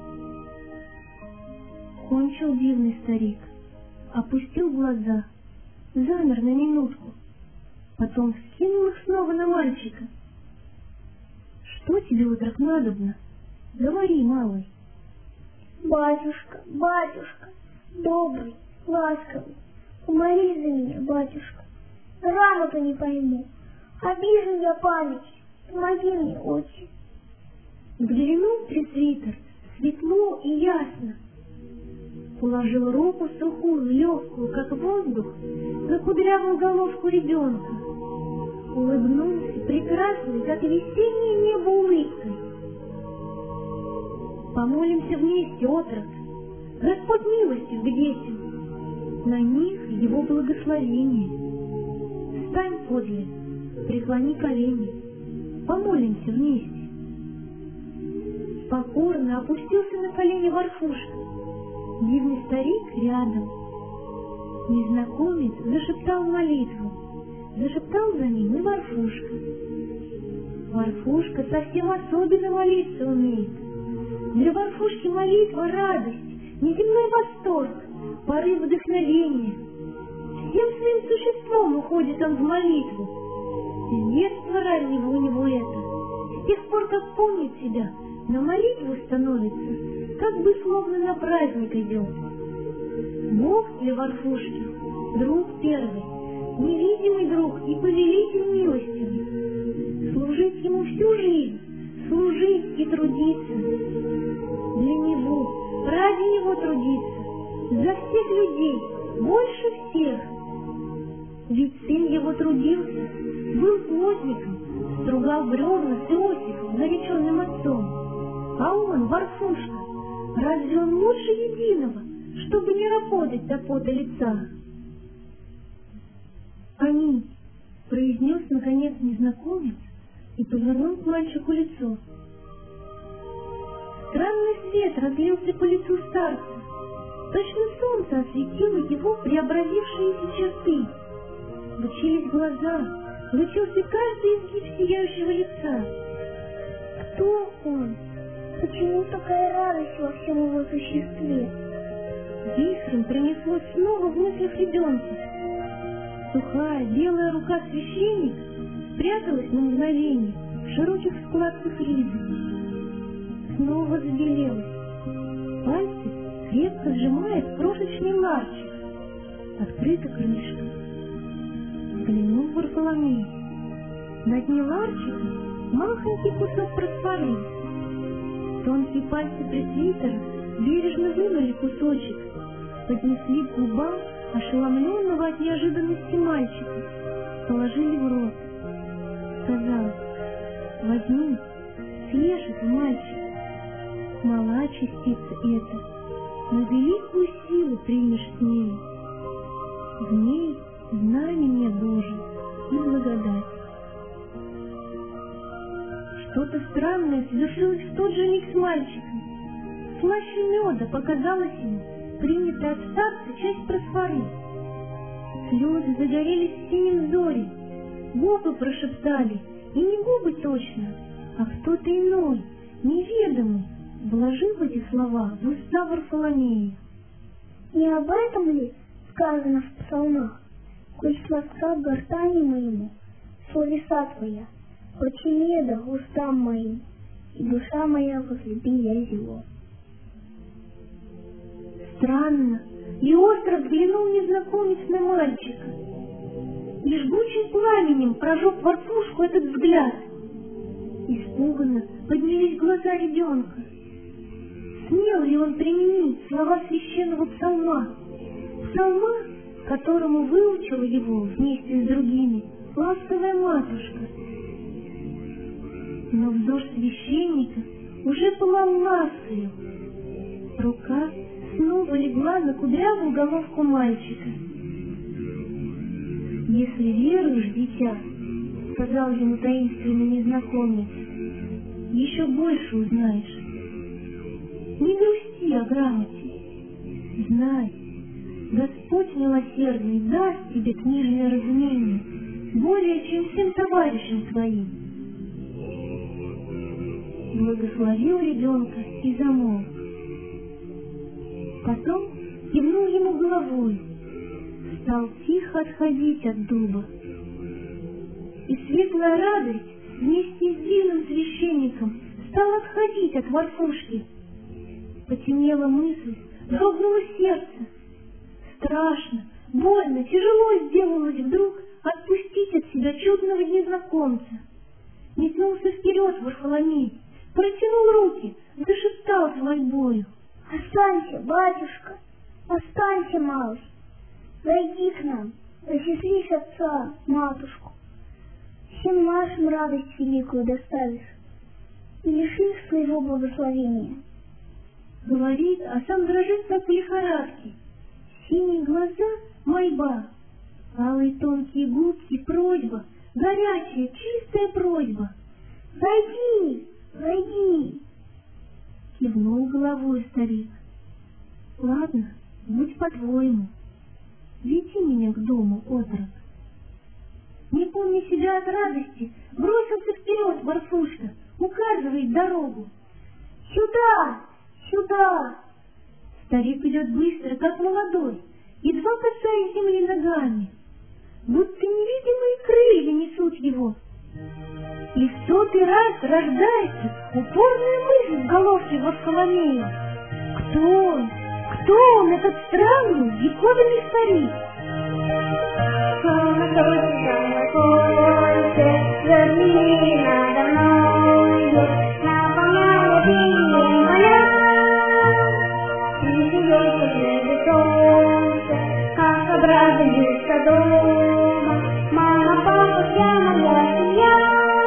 Кончил дивный старик, опустил глаза, замер на минутку, потом вскинул их снова на мальчика. Что тебе, отрок, надобно? Говори, малый. Батюшка, батюшка, добрый, ласковый, умолись за меня, батюшка. Грамоту не пойму, обижен я память, помоги мне, отче. Взглянул пресвитер, светло и ясно. Положил руку сухую, легкую, как воздух, на кудрявую головку ребенка. Улыбнулся прекрасной, как весеннее небо, улыбкой. Помолимся вместе, отрок. Господь милостив к детям. На них его благословение. Встань подле, преклони колени. Помолимся вместе. Покорно опустился на колени Варфушка. Дивный старик рядом. Незнакомец зашептал молитву. Зашептал за ним и Варфушка. Варфушка совсем особенно молиться умеет. Для Варфушки молитва — радость, неземной восторг, порыв вдохновения. Всем своим существом уходит он в молитву. С детства раннего у него это. С тех пор, как помнит себя, На молитву становится, как бы словно на праздник идет. Бог для Варфушки, друг первый, невидимый друг и повелитель милостивый. Служить ему всю жизнь, служить и трудиться. Для него, ради него трудиться, за всех людей, больше всех. Ведь сын его трудился, был плотником, стругал бревна с Иосифом, нареченным отцом. А он, Варфушка, разве он лучше единого, чтобы не работать до пота лица? «Они», — произнес наконец незнакомец и повернул к мальчику лицо. Странный свет разлился по лицу старца. Точно солнце осветило его преобразившиеся черты. Лучились глаза, лучился каждый изгиб сияющего лица. Кто он? Почему такая радость во всем его существе? Вихрем пронеслось снова в мыслях ребенка. Сухая белая рука священника спряталась на мгновение в широких складках ризы. Снова забелелась. Пальцы крепко сжимает крошечный ларчик. Открыта крышка. Взглянул Варфоломей. На дне ларчика махонький кусок просфоры. Тонкие пальцы пресвитера бережно вырвали кусочек, поднесли к губам ошеломленного от неожиданности мальчика, положили в рот. Сказал: возьми, съешь это, мальчик. Мала частица эта, но великую силу примешь с ней. В ней знамение Божие и благодать. Что-то странное совершилось в тот же миг с мальчиком. Слаще меда показалась ему принятая от старца часть просфоры. Слезы загорелись в синем взоре, губы прошептали, и не губы точно, а кто-то иной, неведомый, вложил эти слова в уста Варфоломея. Не об этом ли сказано в псалмах? Коль сладка гортани моему, словеса твоя, хоть и меда устам моим, и душа моя возлюбила его. Странно, и остро взглянул незнакомец на мальчика. И жгучим пламенем прожег Варфушку этот взгляд. Испуганно поднялись глаза ребенка. Смел ли он применить слова священного псалма? Псалма, которому выучила его вместе с другими ласковая матушка. Но взор священника уже пылал ласкою. Рука снова легла на кудрявую головку мальчика. «Если веруешь, дитя, — сказал ему таинственный незнакомец, — еще больше узнаешь. Не грусти о грамоте. Знай, Господь милосердный даст тебе книжное разумение более, чем всем товарищам своим». Благословил ребенка и замолк. Потом кивнул ему головой, стал тихо отходить от дуба. И светлая радость вместе с дивным священником стала отходить от Варфушки. Потемнела мысль, дрогнуло сердце. Страшно, больно, тяжело сделалось вдруг отпустить от себя чудного незнакомца. Метнулся вперед Варфоломей, протянул руки, зашептал с мольбою: Останься, батюшка, останься, малыш. Зайди к нам, осчастливь отца, матушку. Всем нашим радость великую доставишь и лиши их своего благословения. Говорит, а сам дрожит, как в лихорадке. Синие глаза — мольба, алые тонкие губки — просьба, горячая, чистая просьба. «Зайди, зайди!» Кивнул головой старик. «Ладно, будь по-твоему. Веди меня к дому, отрок». Не помня себя от радости, бросился вперед Варфушка, указывает дорогу. «Сюда! Сюда!» Старик идет быстро, как молодой, едва касаясь земли ногами, будто невидимые крылья несут его. И в 100-й раз рождается упорная мысль в головке Варфоломея. Кто он? Кто он, этот странный, диковинный старик? Верни надо мною, наполняя моя. И сияет солнце, как обрадуется дома. Мама, папа, вся моя семья.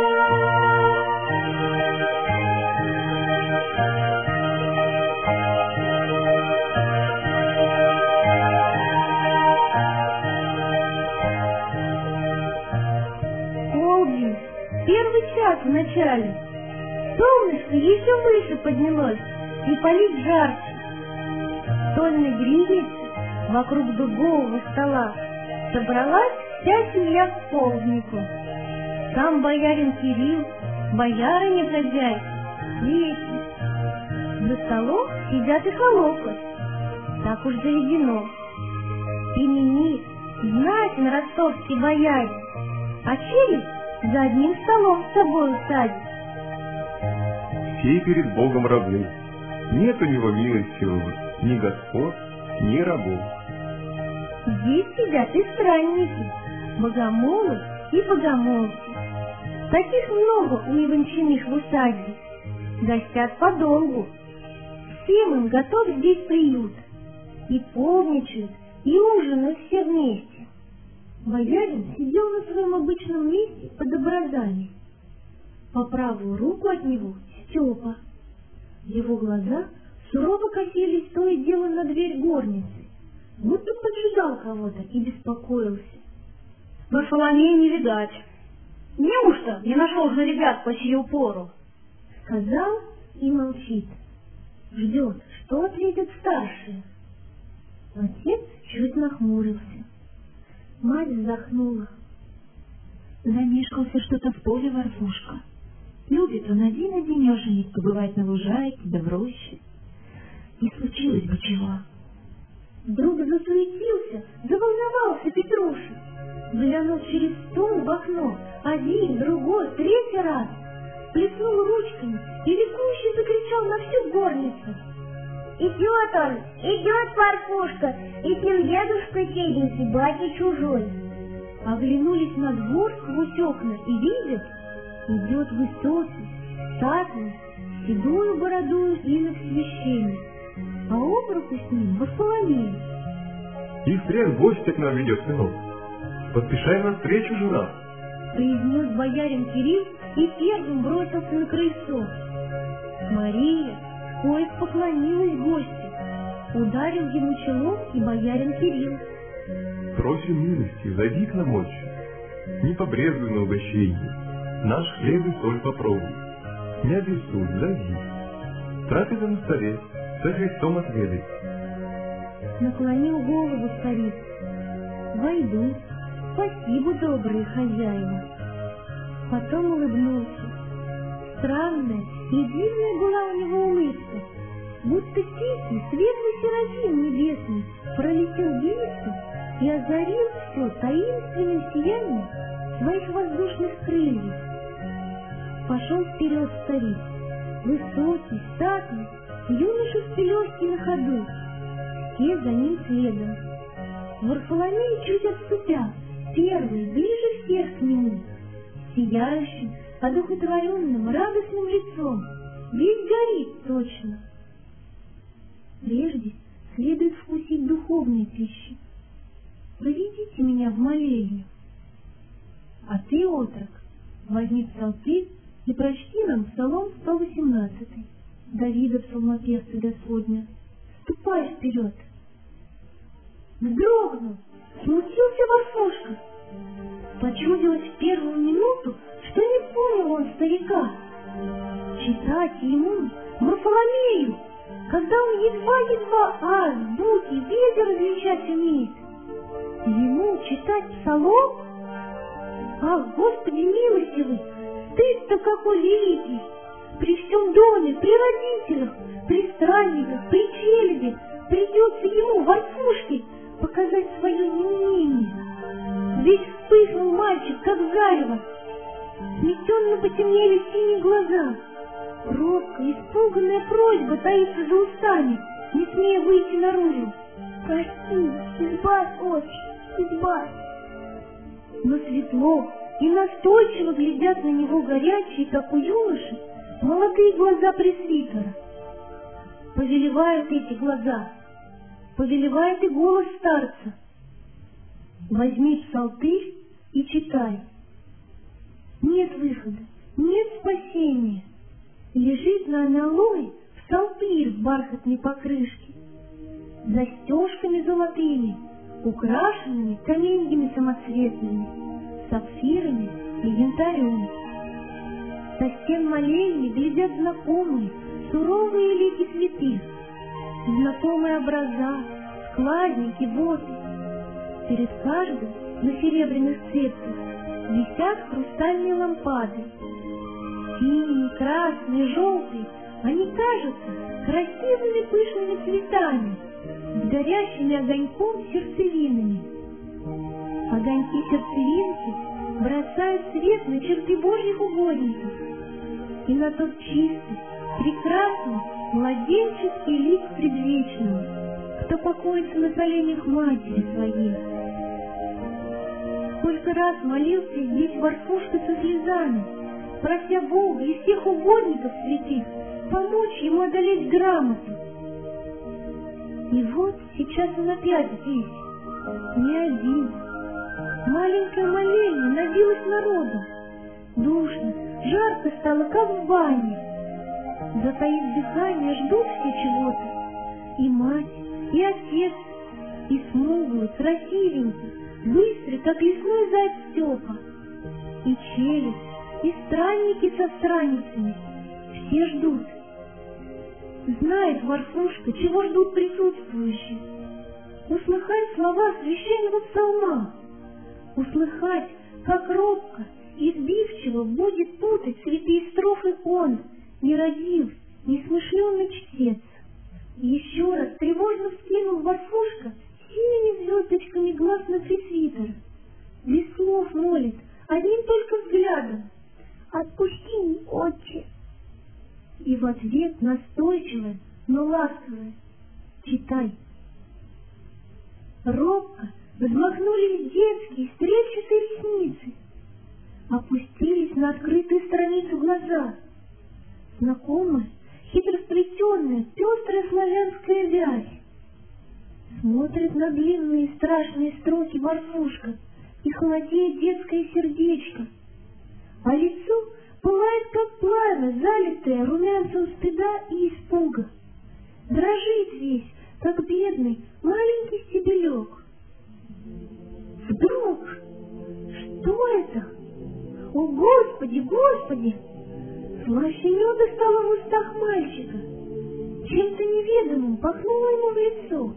Первый час в начале. Солнышко еще выше поднялось и палит жарче. В стольной грильнице вокруг дубового стола собралась вся семья к полднику. Сам боярин Кирилл, боярыня-хозяйка, дети. За столом сидят и холопы. Так уж заведено. Именит, знатен ростовский боярин, а челюсть за одним столом с собой садит. Все перед Богом равны. Нет у него милостивого ни господ, ни рабов. Здесь сидят и странники, богомолы и богомолки. Таких много у Иванчиных в усадьбе. Гостят подолгу. Всем им готов здесь приют. И полничают, и ужинают все вместе. Боярин сидел на своем обычном месте под образами. По правую руку от него Степа. Его глаза сурово косились то и дело на дверь горницы, будто поджидал кого-то и беспокоился. Варфоломея не видать. Неужто не нашел же ребят по сию пору? Сказал и молчит. Ждет, что ответят старшие. Отец чуть нахмурился. Мать вздохнула. Замешкался что-то в поле Варфушка. Любит он один-одинешенек побывать на лужайке да в роще. Не случилось бы чего. Вдруг засуетился, заволновался Петруша. Глянул через стол в окно, один, другой, третий раз. Плеснул ручками и ликующе закричал на всю горницу. Идет он, идет Варфушка, и тем дедушка седенький, батя чужой. Оглянулись на двор сквозь окна и видят, идет высокий, статный, седую бородую инок священник, а об руку с ним Варфоломей. И впрямь гостя к нам ведет, сынок. Поспешай навстречу, жена. Произнес боярин Кирилл и первым бросился на крыльцо. Мария вскоре поклонилась гостю, ударил ему челом и боярин Кирилл. Просим милости, зайди к нам отче. Не побрезгуй на угощение. Наш хлеб и соль попробуй. Не обессудь, зайди. Трапеза на столе, со Христом отведай. Наклонил голову старик. Войду. Спасибо, добрые хозяева. Потом улыбнулся. Странная и дивная была у него улыбка, будто тихий, светлый серафим небесный пролетел близко и озарил все таинственным сиянием своих воздушных крыльев. Пошел вперед старик, высокий, статный, юноша в пелёстке на ходу, все за ним следом. Варфоломей чуть отступя, первый, ближе всех к нему, сияющим, одухотворенным, радостным лицом, весь горит точно. Прежде следует вкусить духовной пищи. Проведите меня в молельню. А ты, отрок, возьми псалтырь и прочти нам Псалом 118, Давида псалмопевца Господня. Ступай вперед. Вздрогнул, смутился Варфушка. Почудилось в первую минуту, что не понял он старика. Читать ему, Варфоломею, когда он едва-едва азбуки, везде различать умеет. Ему читать псалом? Ах, Господи милостивый, стыд-то какой великий! При всем доме, при родителях, при странниках, при челяди придется ему, Варфушке, показать свое неумение. Весь вспыхнул мальчик, как зарево. Сметенно потемнели синие глаза. Робкая, испуганная просьба таится за устами, не смея выйти наружу. Прости, избавь, отче, избавь. Но светло и настойчиво глядят на него горячие, как у юноши, молодые глаза пресвитера. Повелевают эти глаза, повелевает и голос старца. Возьми псалтырь и читай. Нет выхода, нет спасения. Лежит на аналое псалтырь в бархатной покрышке, застежками золотыми, украшенными каменьями самоцветными, сапфирами и янтарем. Со стен молельни глядят знакомые, суровые лики святых, знакомые образа, складники, воды. Перед каждым на серебряных цепках висят хрустальные лампады. Синие, красные, желтые, они кажутся красивыми пышными цветами с горящими огоньком сердцевинами. Огоньки-сердцевинки бросают свет на черты Божьих угодников и на тот чистый, прекрасный, младенческий лик предвечного, кто покоится на коленях матери своей. Сколько раз молился здесь Варфушка со слезами, прося Бога и всех угодников святых помочь ему одолеть грамоту. И вот сейчас он опять здесь, не один. Маленькая молельня набилась народом. Душно, жарко стало, как в бане. Затаив дыхание, ждут все чего-то. И мать, и отец, и смуглый, красивенький, быстрый, как лесной заяц Степа, и челюсть, и странники со странницами. Все ждут. Знает Варфушка, чего ждут присутствующие. Услыхать слова священного псалма, услыхать, как робко и сбивчиво будет путать святые строфы он, нерадивый, несмышленный чтец. Еще раз тревожно вскинул Варфушка синими звездочками глаз на пресвитера. Без слов молит, одним только взглядом: Отпусти, отче. И в ответ настойчивое, но ласковое: читай. Робко взмахнулись детские стрельчатые ресницы, опустились на открытую страницу глаза. Знакомая, хитросплетенная, пестрая славянская вязь. Смотрит на длинные страшные строки Варфушка, и холодеет детское сердечко, а лицо пылает, как пламя, залитое румянцем стыда и испуга. Дрожит весь, как бедный маленький стебелек. Вдруг, что это? О, Господи, Господи! Слаще меда стало в устах мальчика. Чем-то неведомым пахнуло ему в лицо.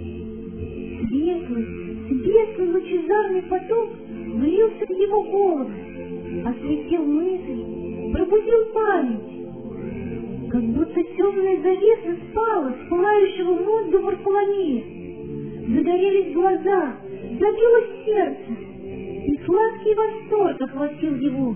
Светлый лучезарный поток влился в его голову, осветил мысль, пробудил память. Как будто темная завеса спала с пылающего мозга Варфоломея. Загорелись глаза, забилось сердце, и сладкий восторг охватил его.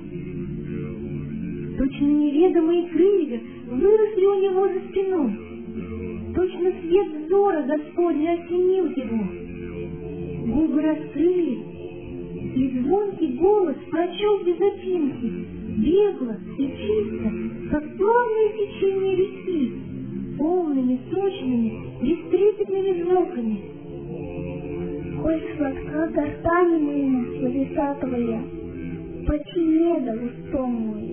Точно неведомые крылья выросли у него за спиной. Точно свет взора Господня осенил его. Губы раскрылись, и звонкий голос прочел без запинки, бегло и чисто, как плавное течение реки, полными, сочными, бестрепетными звуками. Хоть сладка гортань моя, словеса твоя, почти меда устом мой.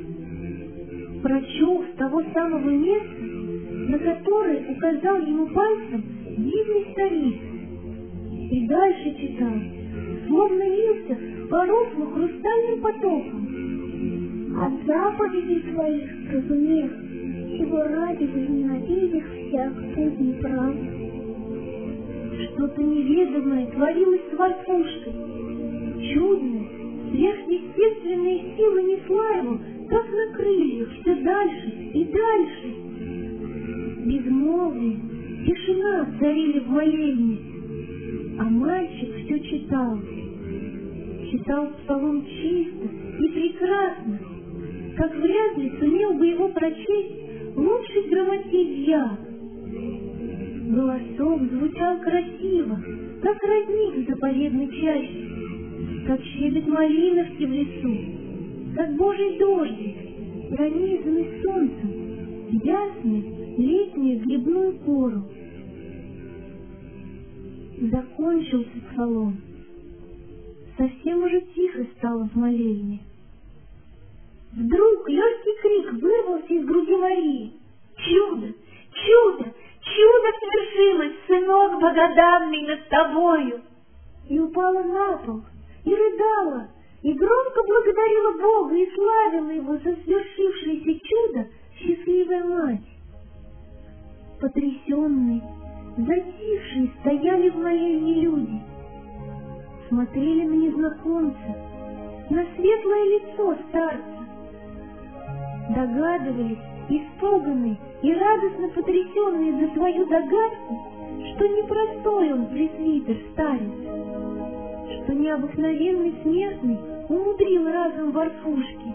Прочел с того самого места, на которое указал ему пальцем дивный старик, и дальше читал, словно лился по руслу хрустальным потоком. От заповедей твоих, разумев, чего ради возненавидишь всякую неправду. Что-то неведомое творилось с Варфушкой. Чудная, сверхъестественная сила несла его, как на крыльях, все дальше и дальше. Безмолвие, тишина царили в молельне, а мальчик все читал. Читал псалом чисто и прекрасно, как вряд ли сумел бы его прочесть лучший грамотей я. Голосок звучал красиво, как родник в заповедной чаще, как щебет малиновки в лесу, как божий дождик, пронизанный солнцем в ясную летнюю грибную пору. Закончился псалом. Совсем уже тихо стало в молельне. Вдруг легкий крик вырвался из груди Марии. «Чудо! Чудо! Чудо свершилось, сынок богоданный, над тобою!» И упала на пол, и рыдала, и громко благодарила Бога и славила Его за свершившееся чудо счастливая мать. Потрясенные, затихшие стояли в молельне люди, смотрели на незнакомца, на светлое лицо старца, догадывались, испуганные и радостно потрясенные за свою догадку, что непростой он пресвитер-старец, что необыкновенный смертный умудрил разум Варфушки.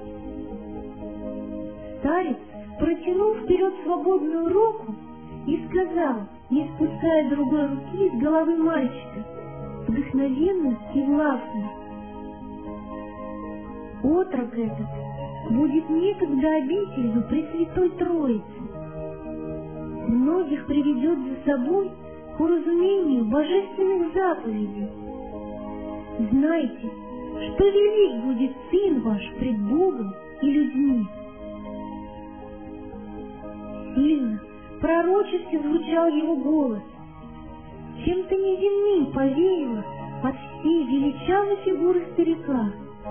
Старец протянул вперед свободную руку и сказал, не спуская другой руки с головы мальчика, вдохновенно и властно: «Отрок этот будет некогда обителью Пресвятой Троицы. Многих приведет за собой к уразумению божественных заповедей. Знайте, что велик будет сын ваш пред Богом и людьми». Сильно, пророчески звучал его голос. Чем-то неземным повеяло от всей величавой фигуры старика.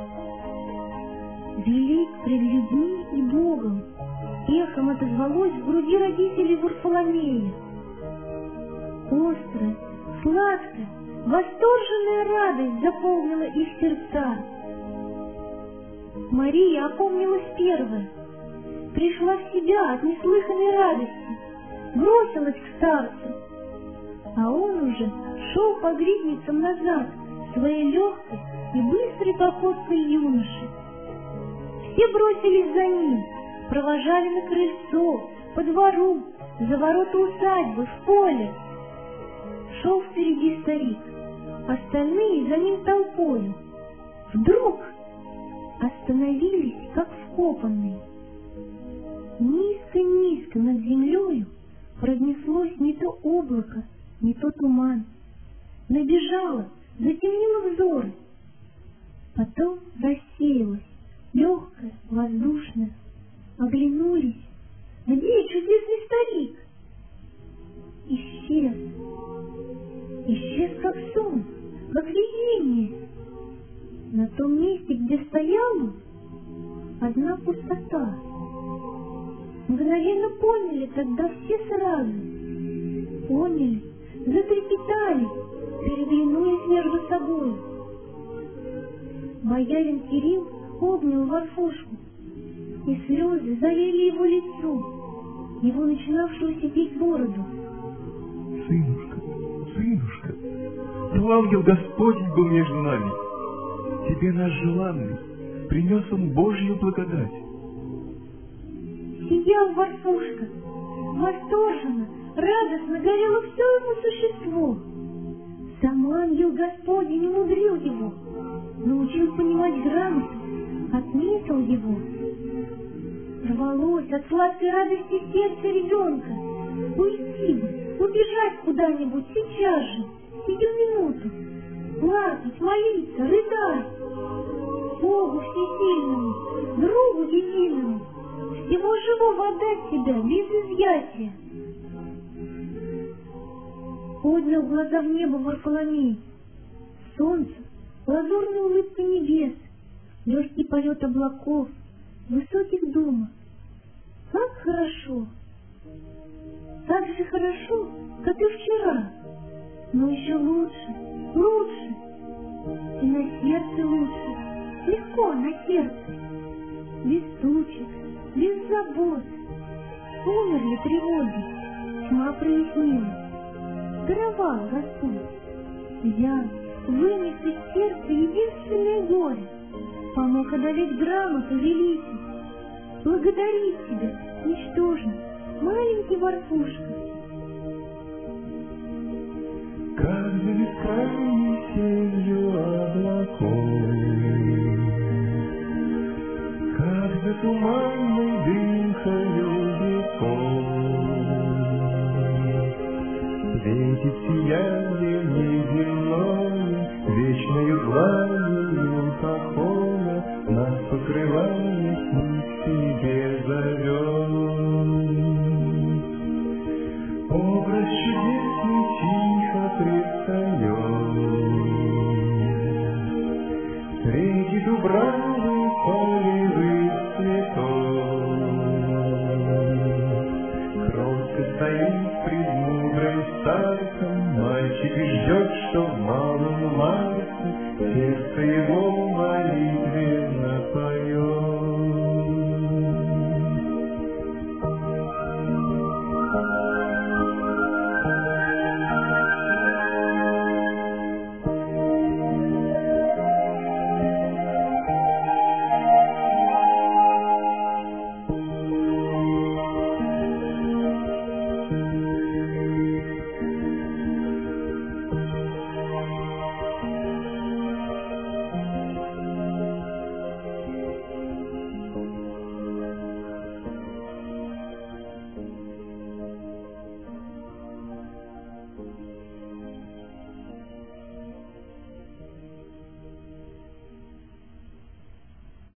«Велик пред людьми и Богом», эхом отозвалось в груди родителей Варфоломея. Острая, сладкая, восторженная радость заполнила их сердца. Мария опомнилась первая, пришла в себя от неслыханной радости, бросилась к старцу, а он уже шел по гридницам назад своей легкой и быстрой походкой юноши. Все бросились за ним, провожали на крыльцо, по двору, за ворота усадьбы, в поле. Шел впереди старик, остальные за ним толпою. Вдруг остановились, как вкопанные. Низко-низко над землею пронеслось не то облако, не то туман. Набежало, затемнило взоры. Потом рассеялось, легкое, воздушное. Оглянулись. Где чудесный старик? Исчез. Исчез, как сон, как видение. На том месте, где стоял он, одна пустота. Мгновенно поняли тогда все сразу. Поняли, затрепетали, переглянулись между собой. Боярин Кирилл обнял Варфушку, и слезы залили его лицо, его начинавшую сидеть бороду. Сынушка, сынушка, то ангел Господень был между нами. Тебе наш желанный принес он Божью благодать. Сиял Варфушка, восторженно, радостно горело все его существо. Сам ангел Господень умудрил его, научил понимать грамоту, отметил его. Рвалось от сладкой радости сердце ребенка. Уйти бы, убежать куда-нибудь сейчас же, сию минуту. Плакать, молиться, рыдать. Богу всесильному, другу единому, всего живого отдать себя без изъятия. Поднял глаза в небо Варфоломей. Солнце, лазурная улыбка небес, легкий полет облаков, высоких думок. Как хорошо! Так же хорошо, как и вчера, но еще лучше, лучше. И на сердце лучше, легко на сердце. Без тучек, без забот. Умерли тревоги, тьма прояснилась. Даровал Господь. Я вынес из сердца единственное горе, помог одолеть грамоту великий. благодарить тебя, ничтожный, маленький ворфушка. Как за бескрайней сетью облаков, как за туманной дымкою веков, светит сияние неземное, вечною дланью покоя нас покрывает низкие безовен. Образ чудесный тихо предстает среди дубравы полевых цветов. Кротко стоит пред мудрым старцем, мальчик и ждет, что в малом Марсе сердце его